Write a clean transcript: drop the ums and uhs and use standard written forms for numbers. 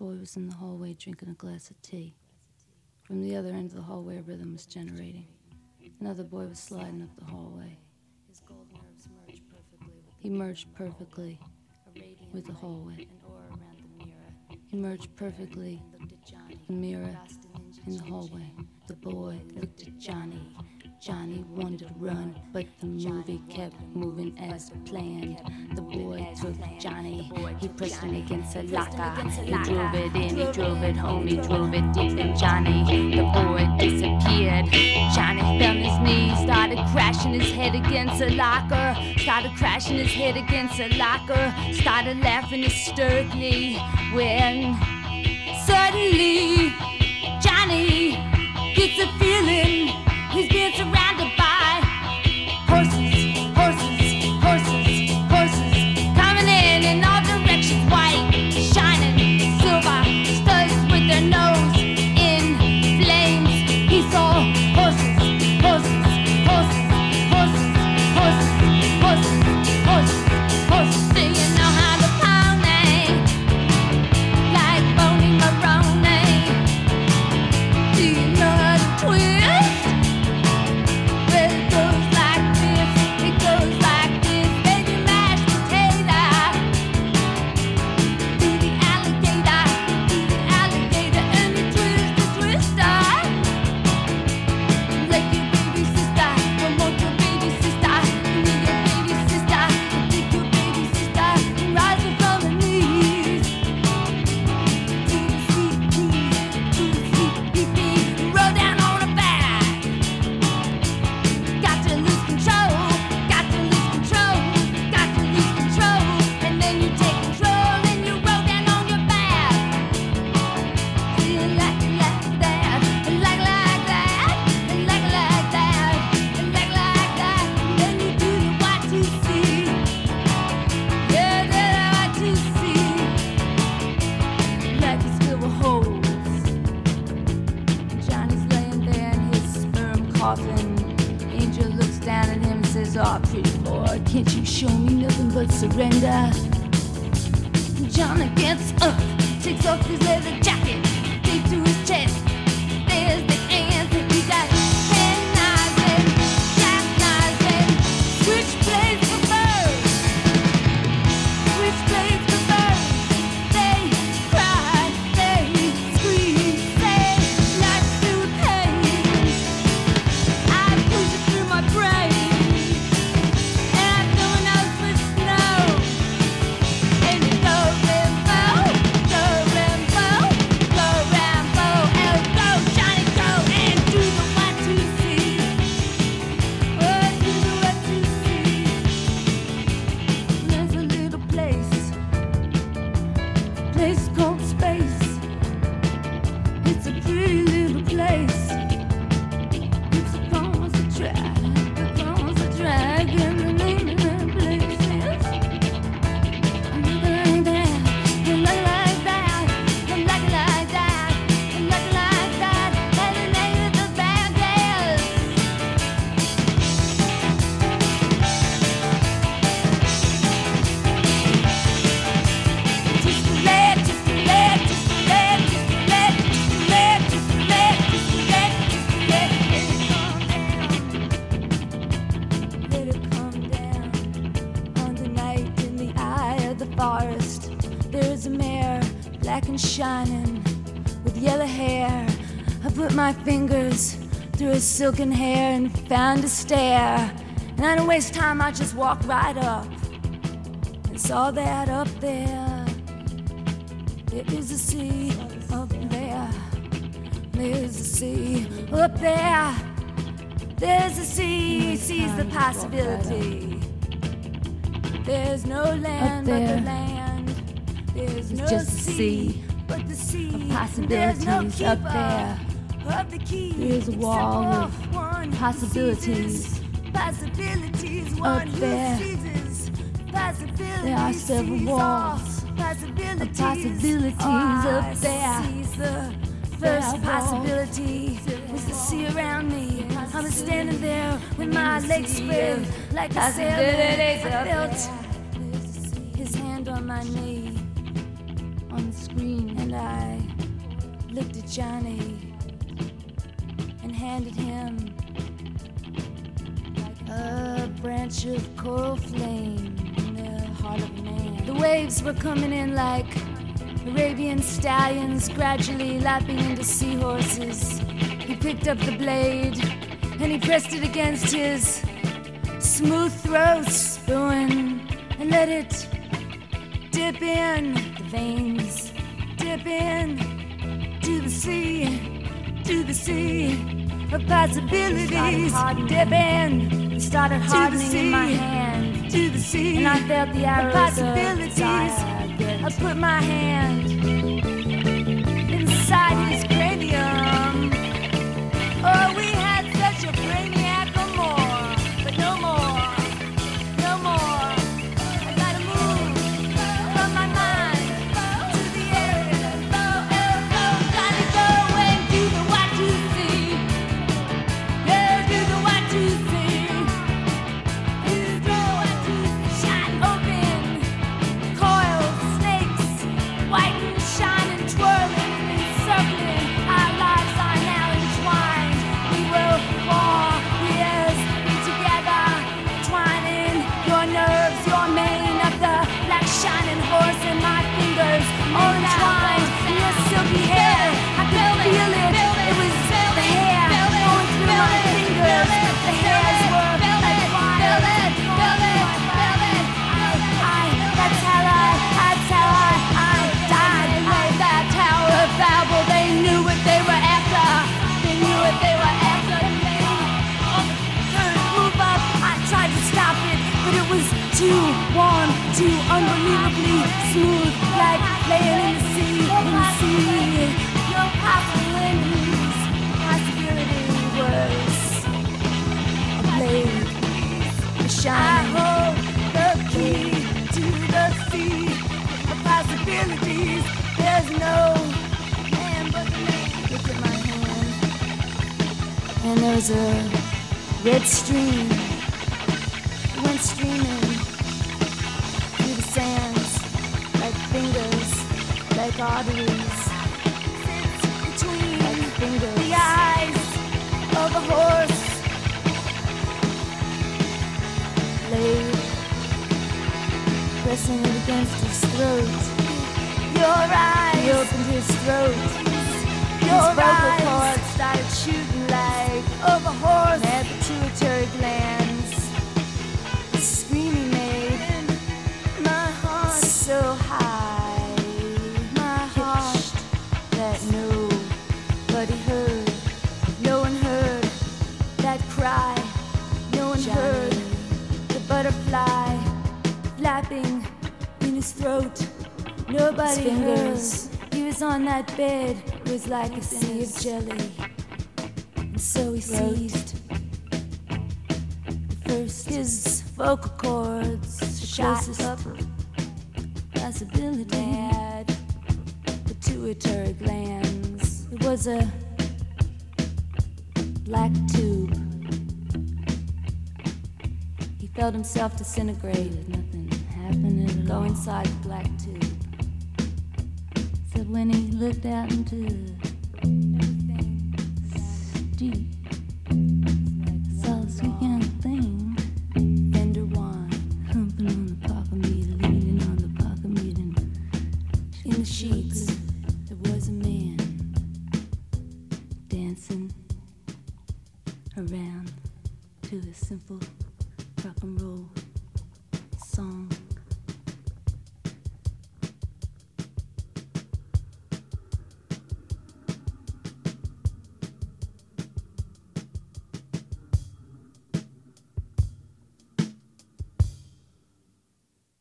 boy was in the hallway drinking a glass of tea. From the other end of the hallway, a rhythm was generating. Another boy was sliding up the hallway. His gold nerves merged perfectly. He merged perfectly with the hallway. He merged perfectly the mirror in the hallway. The boy looked at Johnny. Johnny wanted to run, but the movie kept moving as planned. The boy took Johnny, he pressed him against a locker. He drove it in, he drove it home, he drove it deep in Johnny. The boy disappeared. Johnny fell on his knees, started crashing his head against a locker. Started crashing his head against a locker. Started laughing hysterically when suddenly Johnny gets a feeling he's being surrounded by horses, horses, horses, horses, coming in all directions, white, shining, silver, studs with their nose in flames. He saw horses, horses, horses, horses, horses, horses, horses, horses. Do you know how to pony? Like Boney Maroney. Do you know how to twist? Angel looks down at him and says, "Oh, pretty boy, can't you show me nothing but surrender?" Johnny gets up, takes off his leather jacket, takes to his chest. There's the answer. He got penknives and jackknives and switchblades for birds. Switchblades for birds. They cry, they scream, they like to pain. I push it through my brain, and I'm filling out with snow. And you go Rambo, go Rambo, go Rambo, and go Johnny, go and do the 1, 2, 3. Oh, do the 1, 2, 3. There's a little place called space. It's a pretty little place. It's upon the track, and the name of that place is. Like that, like that, like that, like that, and the name of the band is. Just a leg, just a leg, just a leg, just a leg, just a leg, just a leg, just a leg, just a leg. Let it come down on the night in the eye of the forest. There is a mare, black and shining, with yellow hair. I put my fingers through her silken hair and found a stair. And I didn't waste time, I just walked right up and saw that up there. There is a sea up there. There's a sea up there. There's a sea, sees the possibility. There's no land but the land. There's no just a sea sea but the sea. of There's no possibilities up keeper there. of the key. There's a wall except of for one who possibilities seizes possibilities. One up who there. seizes possibilities. There are several Sees walls all of possibilities. possibilities Oh, up I there. seize the There first are possibility was the sea around me. I was standing there with my legs spread like a sailor. I felt his hand on my knee on the screen, and I looked at Johnny and handed him a branch of coral flame in the heart of a man. The waves were coming in like Arabian stallions, gradually lapping into seahorses. He picked up the blade and he pressed it against his smooth throat, spoon, and let it dip in the veins, dip in to the sea of possibilities. Dip in, it started hardening in my hand, to the sea, and I felt the arrows of possibilities. I put my hand inside his cranium. Oh, we had such a brainiac or more, but no more, no more. I gotta move from my mind to the air. Gotta go and do the what you see. Yeah, do the what you see. Do the what you see. Shine open, coiled snakes, white and shining, twirling and circling. Our lives are now entwined. We will fall years together, twining your nerves, your mane of the black shining horse, and my fingers all entwined in your silky hair. I could feel it. It was the hair going through my fingers. The hairs were like wire. That's how I died. That Tower of Babel. They knew what they were after. They knew what they were after. Move up. I tried to stop it, but it was too warm, too unbelievably smooth, like laying in the sea, No possibilities. Possibility was a blade, a shine. I hold the key to the sea of possibilities. There's no man but the man. Look at my hand, and there was a red stream. It went streaming through the sands like fingers, like arteries. Between like fingers, the eyes of a horse. Blade pressing it against his throat. Your eyes. He opened his throat. Your vocal cords started shooting like of a horse. And had pituitary glands. The scream he made. My heart so high. My heart that nobody heard. No one heard that cry. No one heard the butterfly flapping in his throat. Nobody heard. He was on that bed. It was like a sea of jelly. And so he seized. First his vocal cords shot up. Possibility had pituitary glands. It was a black tube. He felt himself disintegrate. Nothing happened at all. Go inside the black tube. Except when he looked out into everything deep, saw a sweet young thing, Fender wine, humping on the pocket meter, leaning on the pocket meter. In the sheets, there was a man dancing around to a simple rock and roll song.